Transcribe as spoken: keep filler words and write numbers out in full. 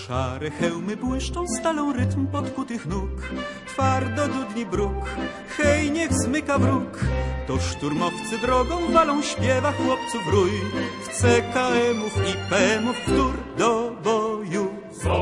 Szare hełmy błyszczą stalą rytm podkutych nóg. Twardo dudni bruk, hej, niech zmyka wróg. To szturmowcy drogą walą, śpiewa chłopców rój. W C K M-ów i P M-ów wtór do boju.